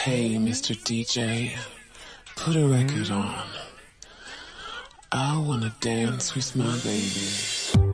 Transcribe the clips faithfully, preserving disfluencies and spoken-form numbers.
Hey, mister D J, put a record on. I wanna dance with my baby.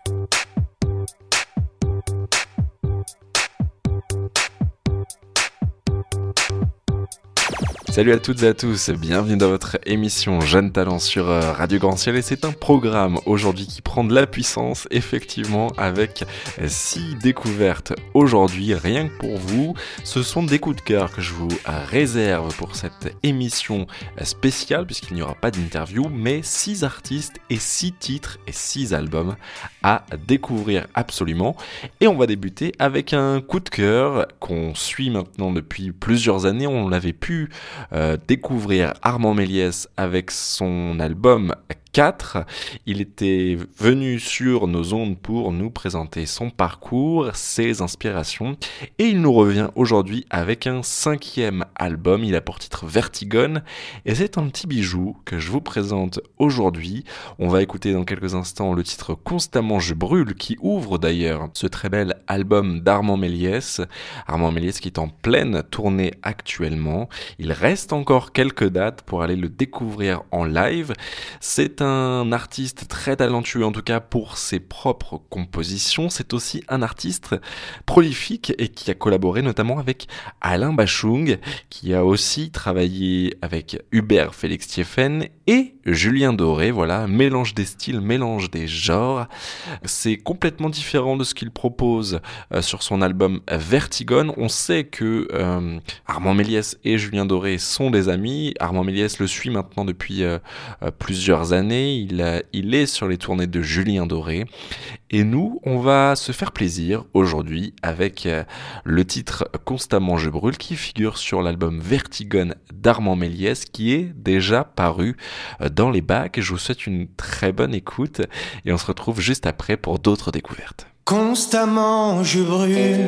Salut à toutes et à tous, bienvenue dans votre émission Jeunes Talents sur Radio Grand Ciel et c'est un programme aujourd'hui qui prend de la puissance effectivement avec six découvertes aujourd'hui rien que pour vous. Ce sont des coups de cœur que je vous réserve pour cette émission spéciale puisqu'il n'y aura pas d'interview mais six artistes et six titres et six albums à découvrir absolument. Et on va débuter avec un coup de cœur qu'on suit maintenant depuis plusieurs années, on l'avait pu Euh, découvrir Armand Méliès avec son album quatre. Il était venu sur nos ondes pour nous présenter son parcours, ses inspirations et il nous revient aujourd'hui avec un cinquième album. Il a pour titre Vertigone et c'est un petit bijou que je vous présente aujourd'hui. On va écouter dans quelques instants le titre Constamment je brûle qui ouvre d'ailleurs ce très bel album d'Armand Méliès. Armand Méliès qui est en pleine tournée actuellement. Il reste encore quelques dates pour aller le découvrir en live. C'est un artiste très talentueux en tout cas pour ses propres compositions. C'est aussi un artiste prolifique et qui a collaboré notamment avec Alain Bachung, qui a aussi travaillé avec Hubert Félix-Thieffen et Julien Doré. Voilà, mélange des styles, mélange des genres. C'est complètement différent de ce qu'il propose euh, sur son album Vertigone. On sait que euh, Armand Méliès et Julien Doré sont des amis. Armand Méliès le suit maintenant depuis euh, euh, plusieurs années. Il, euh, il est sur les tournées de Julien Doré. Et nous, on va se faire plaisir aujourd'hui avec euh, le titre Constamment je brûle qui figure sur l'album Vertigone d'Armand Méliès qui est déjà paru euh, dans les bacs. Je vous souhaite une très bonne écoute et on se retrouve juste après pour d'autres découvertes. Constamment je brûle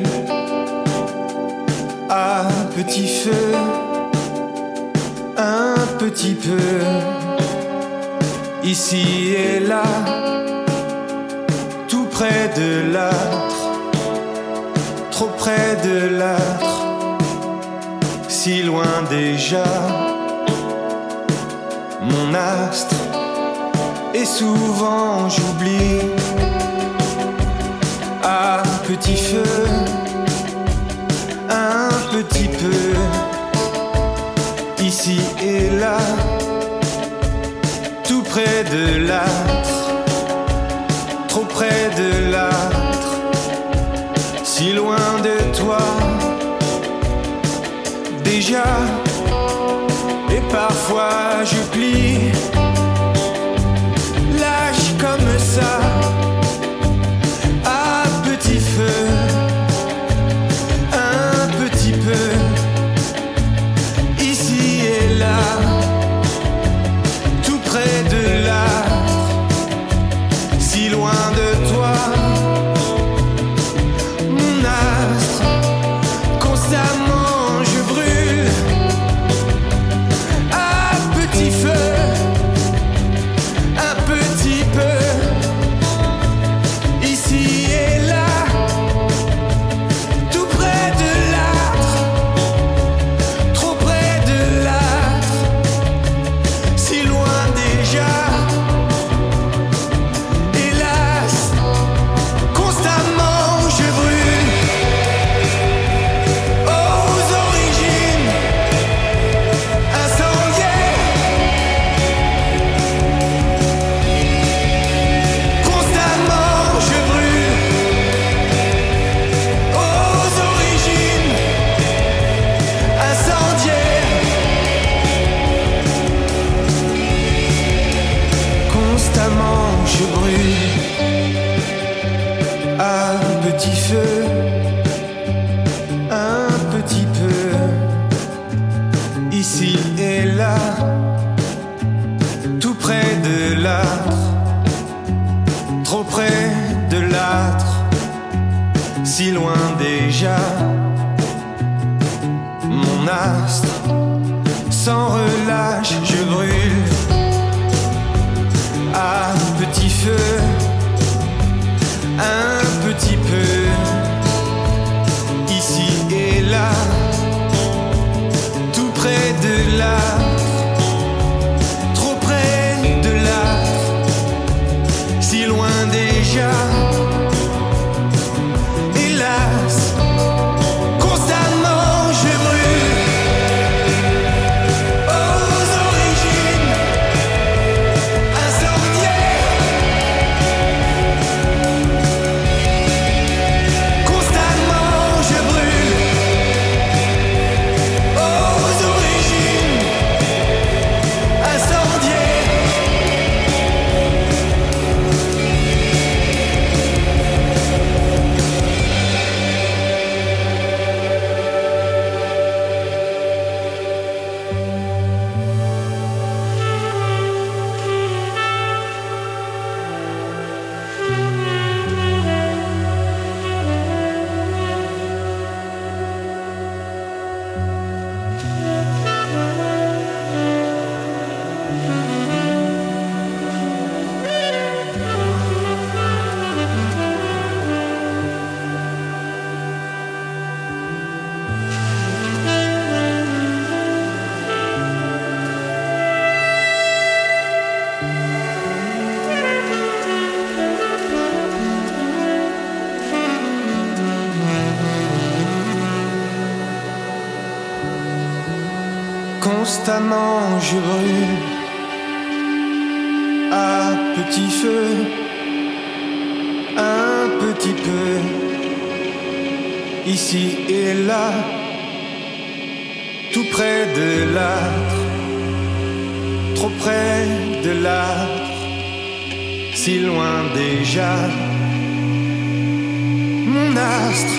à petit feu, un petit peu, ici et là, tout près de l'âtre, trop près de l'âtre, si loin déjà, mon astre, et souvent j'oublie, à petit feu, un petit peu, ici et là, tout près de l'âtre, trop près de l'âtre, si loin de toi, déjà, et parfois je plie, lâche comme ça, à petit feu, un petit peu, ici et là, tout près de l'âtre, si loin de toi, mon astre, constamment je brûle, à petit feu, un petit peu, ici et là, tout près de l'âtre, trop près de l'âtre, si loin déjà, hélas, constamment je brûle, aux origines incendiaires, constamment je brûle, aux origines incendiaires, constamment je brûle, à petit feu, un petit peu, ici et là, tout près de l'âtre, trop près de l'âtre, si loin déjà, mon astre, sans relâche je brûle, à petit feu, un petit peu, ici et là, tout près Constamment je brûle à petit feu, un petit peu, ici et là, tout près de l'âtre, trop près de l'âtre, si loin déjà, mon astre.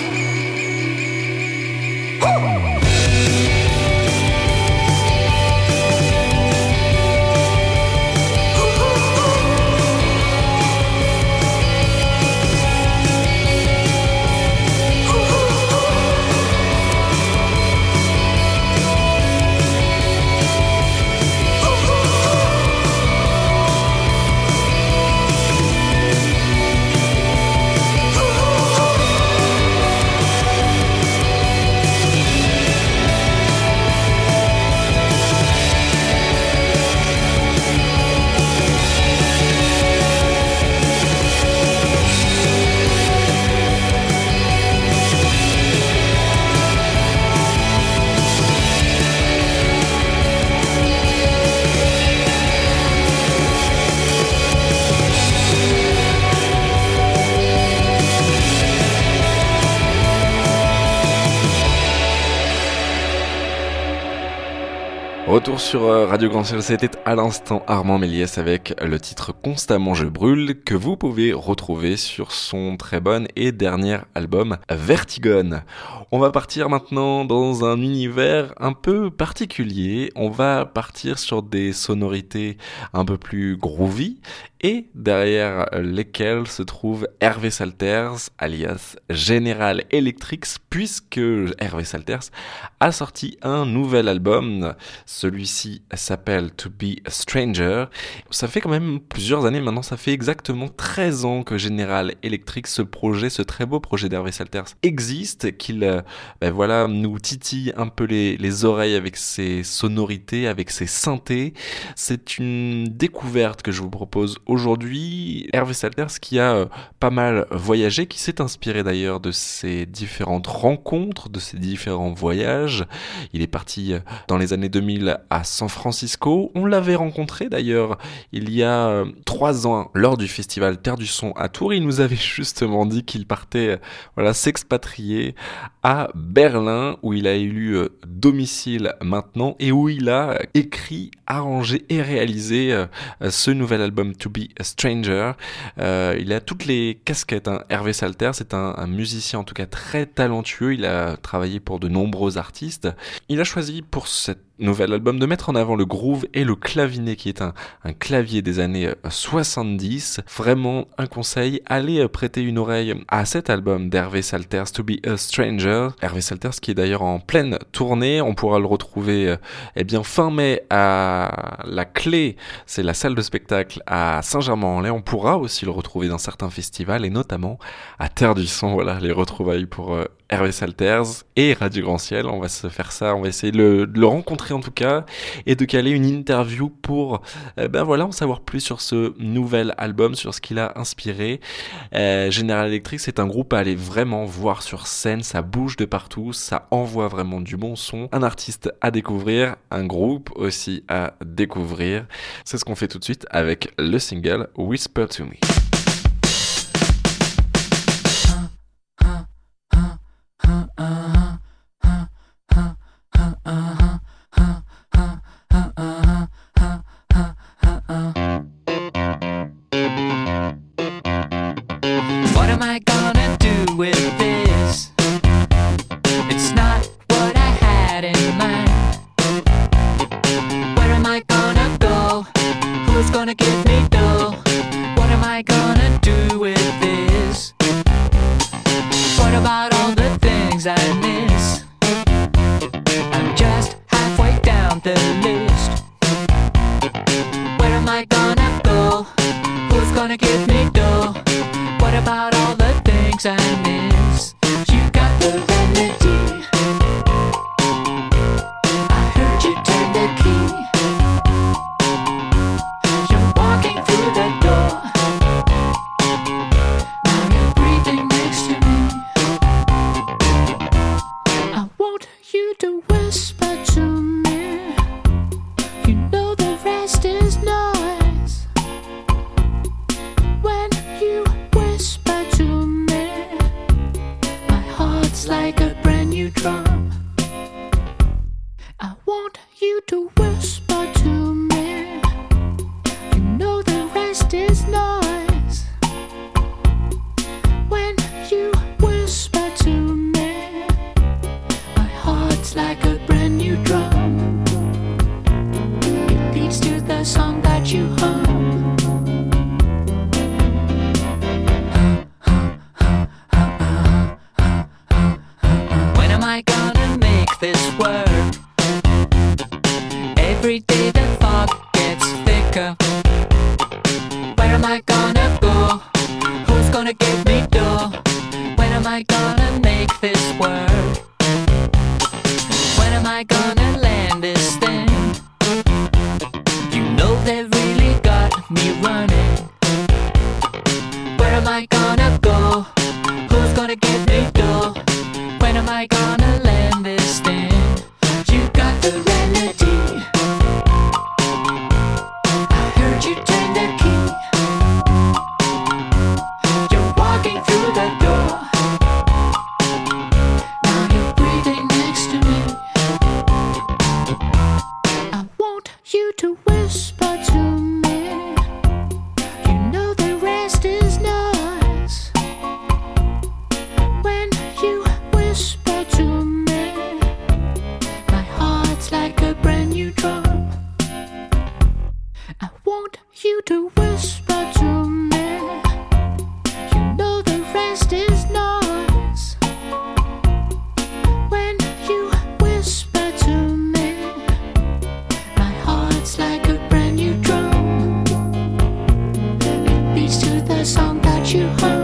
Retour sur Radio Grand Ciel, c'était à l'instant Armand Méliès avec le titre Constamment je brûle que vous pouvez retrouver sur son très bon et dernier album Vertigone. On va partir maintenant dans un univers un peu particulier, on va partir sur des sonorités un peu plus groovy et derrière lesquelles se trouve Hervé Salters alias General Electric, puisque Hervé Salters a sorti un nouvel album. Celui-ci s'appelle To Be a Stranger. Ça fait quand même plusieurs années maintenant, ça fait exactement treize ans que General Electric, ce projet, ce très beau projet d'Hervé Salters existe, qu'il ben voilà, nous titille un peu les, les oreilles avec ses sonorités, avec ses synthés. C'est une découverte que je vous propose aujourd'hui. Hervé Salters qui a euh, pas mal voyagé, qui s'est inspiré d'ailleurs de ses différentes rencontres, de ses différents voyages. Il est parti euh, dans les années deux mille à San Francisco. On l'avait rencontré d'ailleurs il y a euh, trois ans lors du festival Terre du Son à Tours. Il nous avait justement dit qu'il partait euh, voilà, s'expatrier à Berlin, où il a élu euh, domicile maintenant et où il a écrit, arrangé et réalisé euh, ce nouvel album To Be a Stranger. Euh, il a toutes les casquettes, hein. Hervé Salters, c'est un, un musicien en tout cas très talentueux. Il a travaillé pour de nombreux artistes. Il a choisi pour cette nouvel album de mettre en avant le groove et le clavinet, qui est un, un clavier des années soixante-dix. Vraiment un conseil, allez prêter une oreille à cet album d'Hervé Salters, To Be a Stranger. Hervé Salters qui est d'ailleurs en pleine tournée. On pourra le retrouver eh bien fin mai à la Clé, c'est la salle de spectacle à Saint-Germain-en-Laye. On pourra aussi le retrouver dans certains festivals et notamment à Terre du Son. Voilà les retrouvailles pour euh, Hervé Salters et Radio Grand Ciel. On va se faire ça, on va essayer de le, de le rencontrer en tout cas et de caler une interview pour euh, ben voilà, en savoir plus sur ce nouvel album, sur ce qu'il a inspiré. Euh, General Electric, c'est un groupe à aller vraiment voir sur scène, ça bouge de partout, ça envoie vraiment du bon son. Un artiste à découvrir, un groupe aussi à découvrir. C'est ce qu'on fait tout de suite avec le single Whisper to Me. What am I gonna do with this? It's not what I had in mind. Where am I gonna go? Who's gonna give me dough? What am I gonna do with this? What about all the things I miss? I'm just halfway down the list. Where am I gonna go? Who's gonna give me dough? What about all the things I miss? You got the remedy. I heard you turn the key. You're walking through the door. Now you're breathing next to me. I want you to whisper to me. Every day the fog gets thicker. Where am I gonna go? Who's gonna give me dough? When am I gonna make this work? When am I gonna land this thing? You know they've really got me running. Where am I gonna go? Who's gonna give me dough? When am I gonna land this thing? You got the remedy. I heard you turn the key. You're walking through the door. Now you're breathing next to me. I want you to whisper to me. You know the rest is noise. When you whisper to me, my heart's like a brand new drum. I want you to whisper to me. You know the rest is noise. When you whisper to me, my heart's like a brand new drum. It beats to the song that you hum.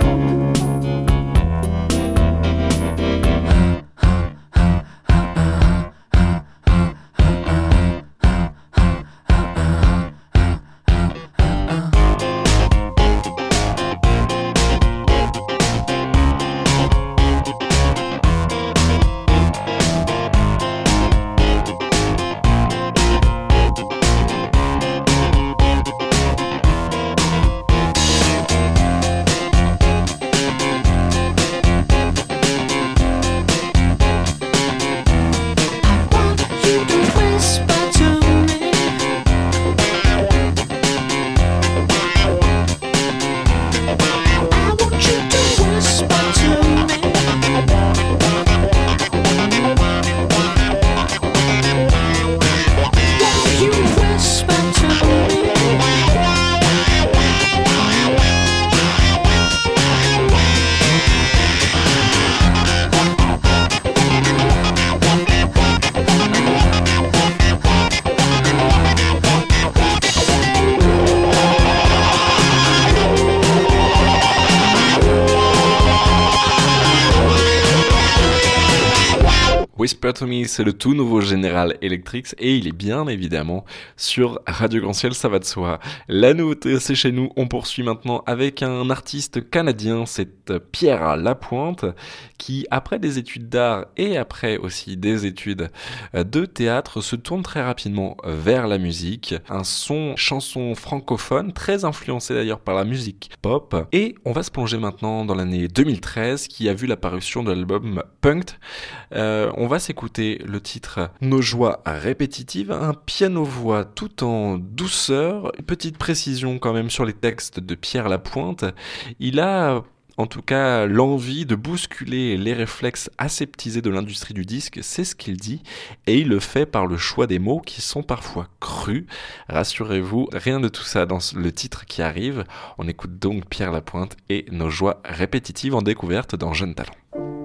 Whisper to Me, c'est le tout nouveau General Electric et il est bien évidemment sur Radio Grand-Ciel, ça va de soi. La nouveauté, c'est chez nous. On poursuit maintenant avec un artiste canadien, c'est Pierre Lapointe, qui après des études d'art et après aussi des études de théâtre se tourne très rapidement vers la musique. Un son, chanson francophone, très influencé d'ailleurs par la musique pop. Et on va se plonger maintenant dans l'année deux mille treize qui a vu l'apparition de l'album Punk'd. Euh, on va s'écouter le titre Nos joies répétitives, un piano-voix tout en douceur. Une petite précision quand même sur les textes de Pierre Lapointe. Il a en tout cas l'envie de bousculer les réflexes aseptisés de l'industrie du disque, c'est ce qu'il dit, et il le fait par le choix des mots qui sont parfois crus. Rassurez-vous, rien de tout ça dans le titre qui arrive. On écoute donc Pierre Lapointe et Nos joies répétitives en découverte dans Jeunes Talents.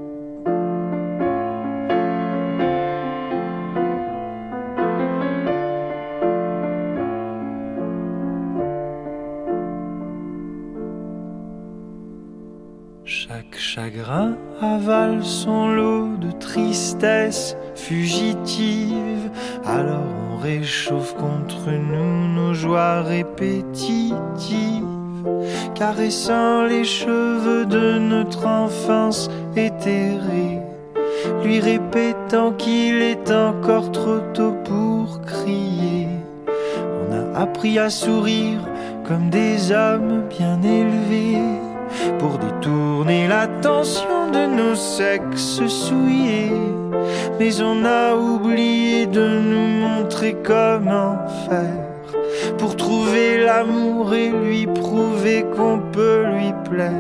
Chaque chagrin avale son lot de tristesse fugitive. Alors on réchauffe contre nous nos joies répétitives, caressant les cheveux de notre enfance éthérée, lui répétant qu'il est encore trop tôt pour crier. On a appris à sourire comme des hommes bien élevés, pour détourner l'attention de nos sexes souillés. Mais on a oublié de nous montrer comment faire pour trouver l'amour et lui prouver qu'on peut lui plaire.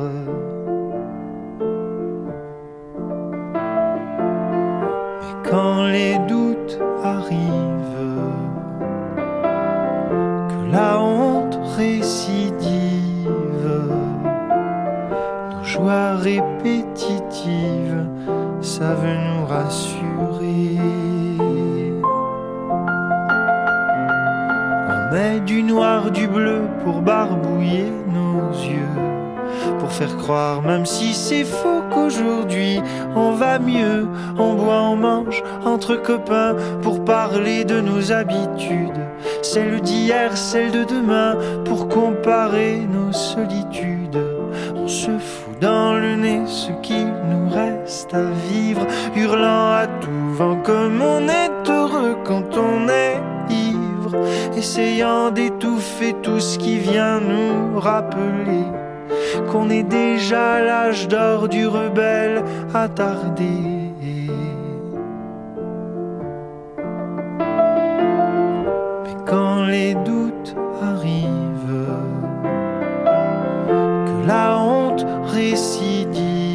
Mais quand les doutes arrivent, que la honte récidive, joie répétitive savent nous rassurer. On met du noir, du bleu pour barbouiller nos yeux, pour faire croire, même si c'est faux, qu'aujourd'hui on va mieux. On boit, on mange entre copains pour parler de nos habitudes, celles d'hier, celles de demain, pour comparer nos solitudes. On se fout dans le nez ce qu'il nous reste à vivre, hurlant à tout vent comme on est heureux quand on est ivre, essayant d'étouffer tout ce qui vient nous rappeler qu'on est déjà à l'âge d'or du rebelle attardé. Mais quand les doutes arrivent, que la honte récidive,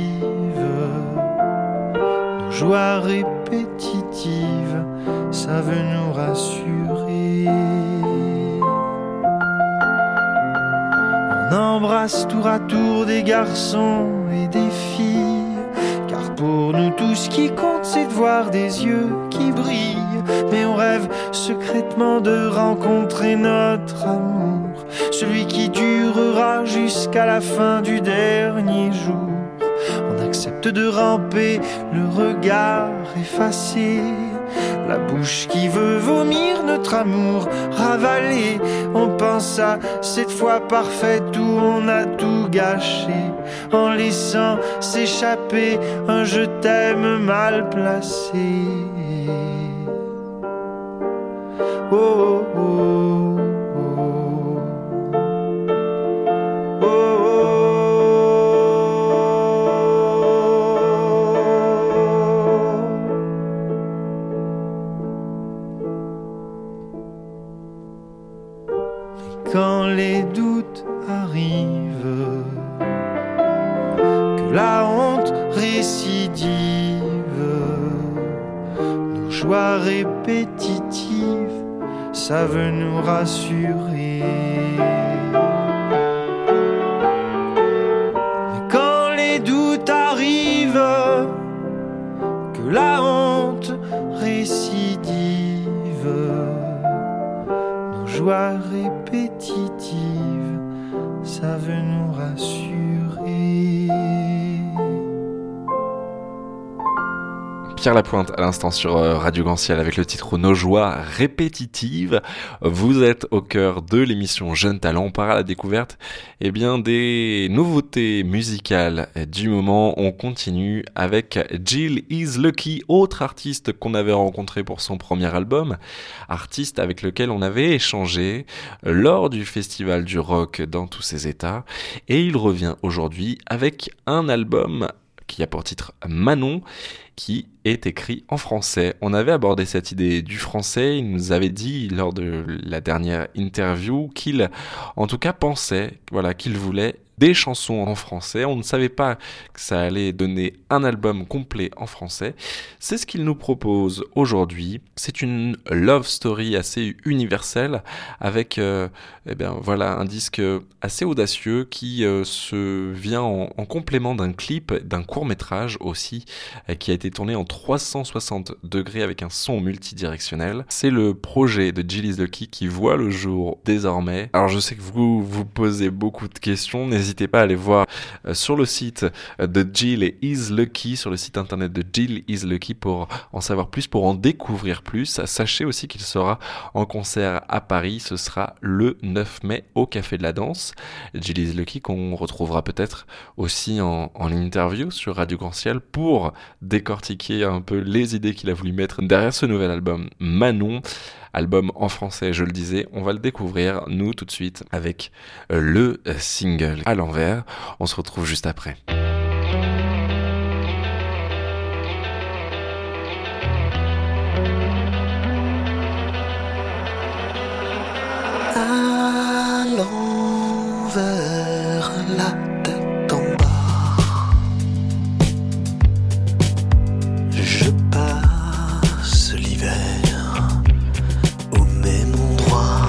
nos joies répétitives savent nous rassurer. On embrasse tour à tour des garçons et des filles, car pour nous tout ce qui compte c'est de voir des yeux qui brillent. Mais on rêve secrètement de rencontrer notre amour, celui qui durera jusqu'à la fin du dernier jour. On accepte de ramper, le regard effacé, la bouche qui veut vomir notre amour ravalé. On pense à cette fois parfaite où on a tout gâché, en laissant s'échapper un je t'aime mal placé. Oh oh oh oh, oh, oh. Quand les doutes arrivent, que la honte récidive, nos joies répétitives savent nous rassurer. Mais quand les doutes arrivent, que la honte récidive, nos joies répétitives savent nous rassurer. Pierre Lapointe à l'instant sur Radio Ganciel avec le titre Nos joies répétitives. Vous êtes au cœur de l'émission Jeunes Talents. On part à la découverte eh bien, des nouveautés musicales du moment. On continue avec Jill Is Lucky, autre artiste qu'on avait rencontré pour son premier album, artiste avec lequel on avait échangé lors du festival du rock dans tous ses états. Et il revient aujourd'hui avec un album qui a pour titre Manon, qui est écrit en français. On avait abordé cette idée du français, il nous avait dit lors de la dernière interview qu'il, en tout cas, pensait, voilà, qu'il voulait des chansons en français. On ne savait pas que ça allait donner un album complet en français. C'est ce qu'il nous propose aujourd'hui. C'est une love story assez universelle avec euh, eh bien, voilà, un disque assez audacieux qui euh, se vient en, en complément d'un clip, d'un court-métrage aussi, euh, qui a été tourné en trois cent soixante degrés avec un son multidirectionnel. C'est le projet de Jill Is Lucky qui voit le jour désormais. Alors je sais que vous vous posez beaucoup de questions, n'hésitez pas à aller voir euh, sur le site de Jill Is Lucky, sur le site internet de Jill Is Lucky pour en savoir plus, pour en découvrir plus. Sachez aussi qu'il sera en concert à Paris, ce sera le neuf mai au Café de la Danse. Jill Is Lucky qu'on retrouvera peut-être aussi en, en interview sur Radio Ganciel pour décortiquer un peu les idées qu'il a voulu mettre derrière ce nouvel album Manon. Album en français, je le disais, on va le découvrir, nous, tout de suite, avec le single à l'envers. On se retrouve juste après. À l'envers, la tête en bas, je passe l'hiver au même endroit.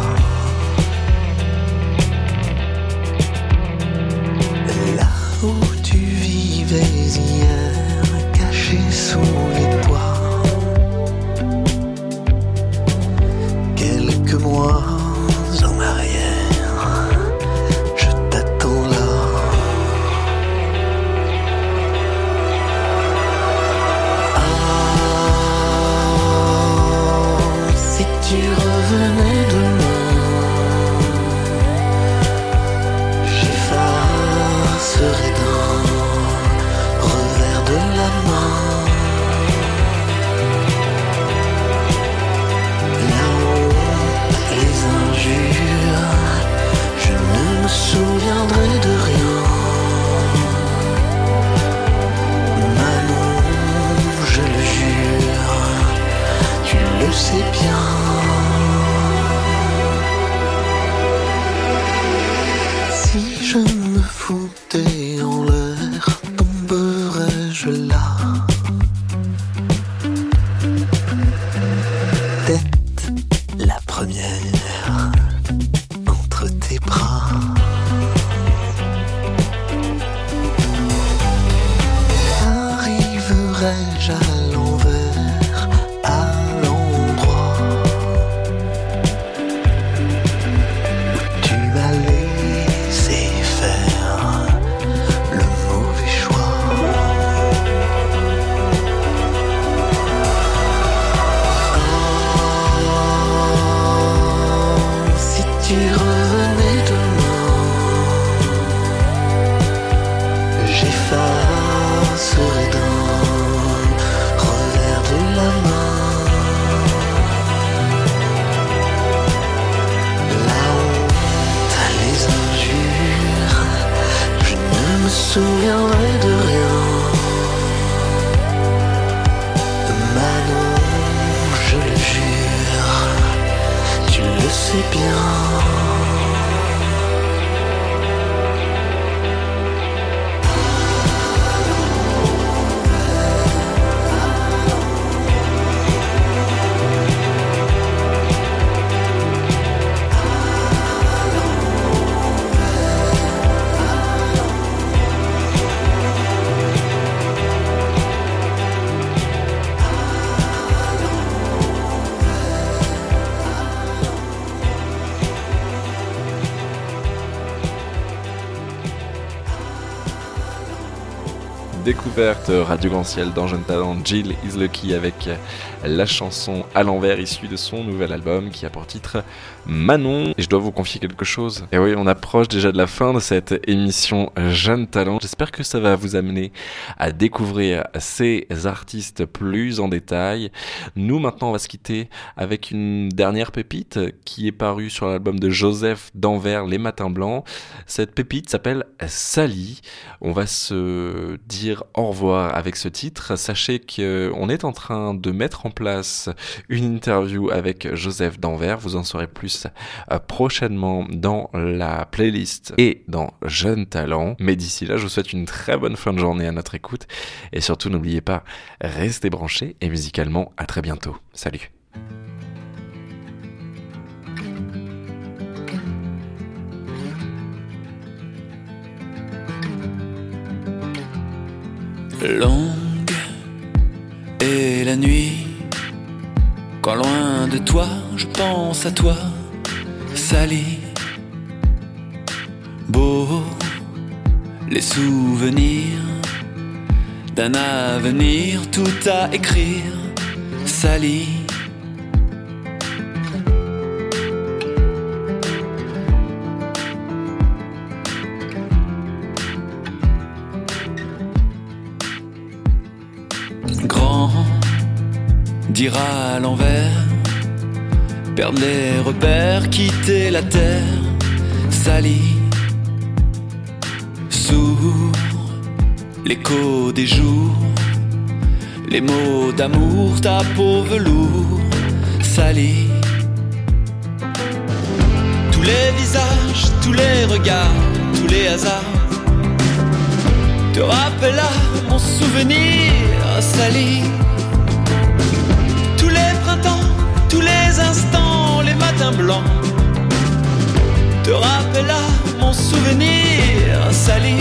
Là où tu vivais hier, caché sous les toits. Quelques mois foutais en l'air, tomberais-je là? Tête la première entre tes bras. Arriverais-je à l'envers, à l'endroit où tu m'as laissé faire le mauvais choix? Oh, si tu revenais demain, j'effacerais d'un revers de la main la honte, les injures. Je ne me souviendrai de rien. Manon, je le jure, tu le sais bien. Découverte Radio Grand-Ciel dans Jeune Talent, Jill Is Lucky avec la chanson à l'envers issue de son nouvel album qui a pour titre Manon. Et je dois vous confier quelque chose. Et oui, on approche déjà de la fin de cette émission Jeune Talent. J'espère que ça va vous amener à découvrir ces artistes plus en détail. Nous, maintenant, on va se quitter avec une dernière pépite qui est parue sur l'album de Joseph d'Anvers, Les Matins Blancs. Cette pépite s'appelle Sally. On va se dire au revoir avec ce titre. Sachez qu'on est en train de mettre en place une interview avec Joseph d'Anvers. Vous en saurez plus prochainement dans la playlist et dans Jeune Talent. Mais d'ici là, je vous souhaite une très bonne fin de journée à notre écoute. Et surtout, n'oubliez pas, restez branchés et musicalement, à très bientôt. Salut. Longue est la nuit, quand loin de toi, je pense à toi, Sally. Beau, les souvenirs d'un avenir, tout à écrire, Sally. Dire à l'envers, perdre les repères, quitter la terre, Sally. Sourd, l'écho des jours, les mots d'amour, ta peau velours, Sally. Tous les visages, tous les regards, tous les hasards te rappellent à mon souvenir, Sally. Tous les instants, les matins blancs te rappellent à mon souvenir, Sally.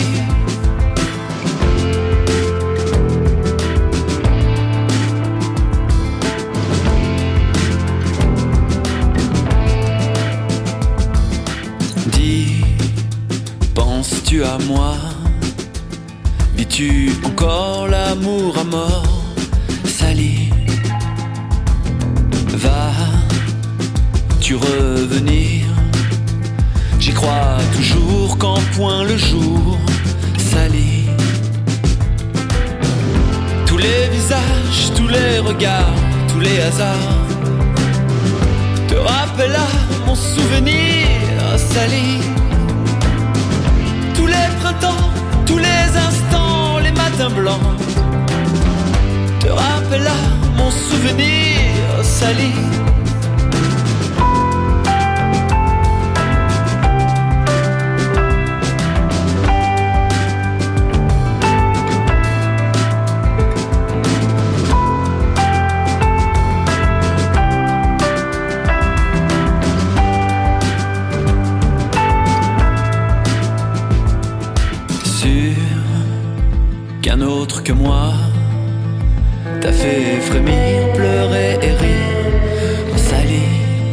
Dis, penses-tu à moi? Vis-tu encore l'amour à mort, Sally? Vas-tu revenir? J'y crois toujours quand point le jour, Sally. Tous les visages, tous les regards, tous les hasards te rappellent à mon souvenir, Sally. Tous les printemps, tous les instants, les matins blancs te rappellent à mon souvenir, Sally. autre que moi t'a fait frémir, pleurer et rire, sali.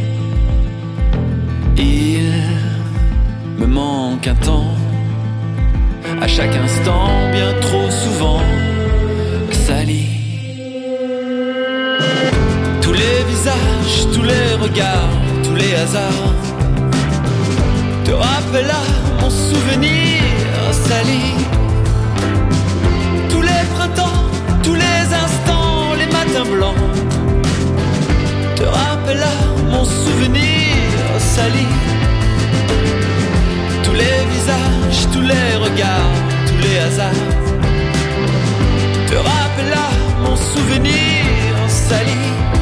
Il me manque un temps, à chaque instant, bien trop souvent, sali. Tous les visages, tous les regards, tous les hasards te rappellent à mon souvenir sali. Tous les printemps, tous les instants, les matins blancs te rappellent à mon souvenir sali. Tous les visages, tous les regards, tous les hasards te rappellent à mon souvenir sali.